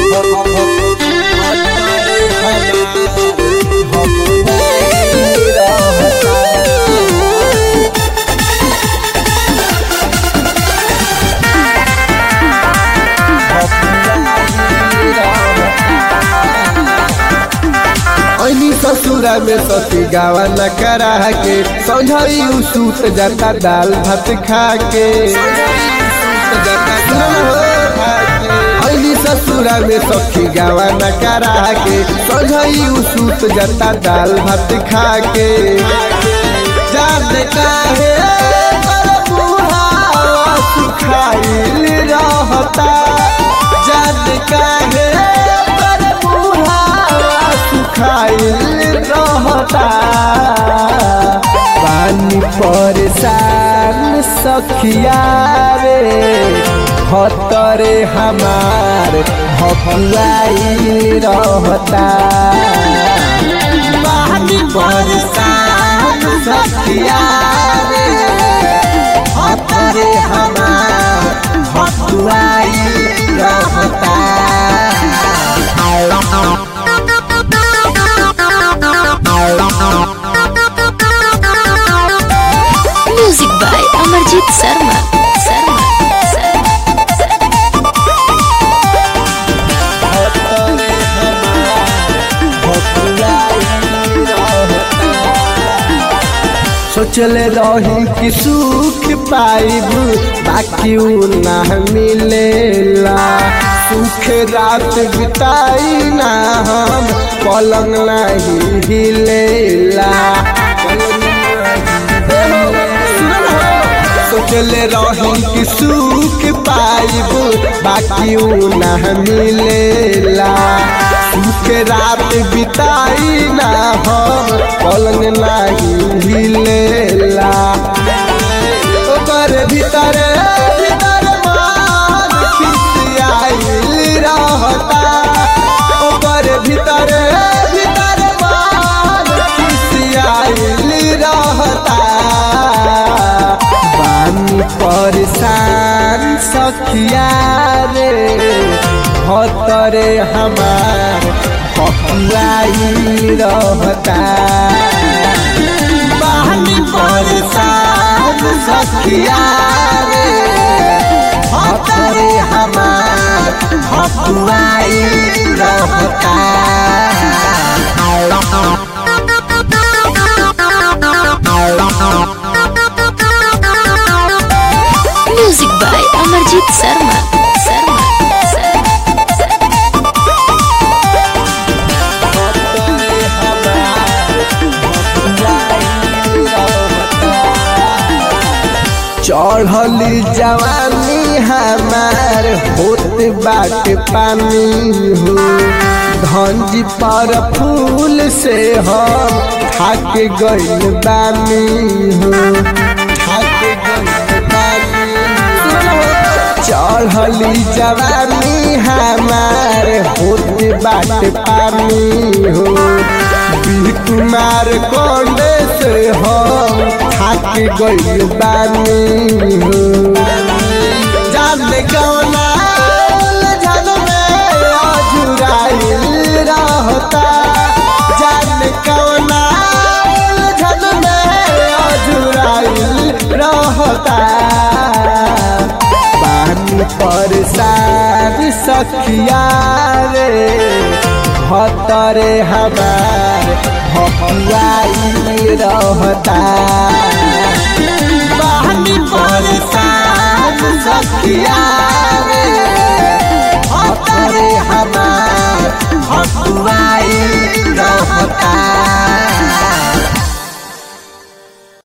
ससुरा में सती गावा न करा के समझाई सूत जाता दाल भात खा के ससुरा में सखी गावा न करा के समझाई सूत जाता दाल भात खा के जान काहे सुखाइल रहता जान काहे सुखाइल रहता पानी परेशान सखिया रे हतरे हमार हफुआइल रहता पानी परेशान सखिया रे हतरे हमार हफुआइल रहता। Music by Amarjeet Sharma. सोचले रही कि सुख पाइब बाकी ना मिलेला सुख रात बिताई ना हम पलंग नहीं हिलेला सोचले रही कि सुख पाइब बाकी ना मिलेला सुख रात बिताई ना हम पलंग नहीं हिलेला ओकर भीतर मान खिसियाइल रहता ओकर भीतर मान खिसियाइल रहता बानी परेशान सखिया रे हतरे हमार हफुआइल रहता बानी परेशान सखिया रे हतरे हमार हफुआइल रहता। Music by Amarjeet Sharma. चढ़ली जवानी हमार होत बाट पानी हो धंजी पर फूल से हम थाक गइल बानी हो चढ़ली जवानी हमार होत बाट पानी हो कुमार कोंडे से हम थाक गइल बानी हो जाने कौना जन में अजुराइल रहता जाने कौना जन में अजुराइल रहता पानी परेशान सखिया रे हतरे हमार हफुआइल रहता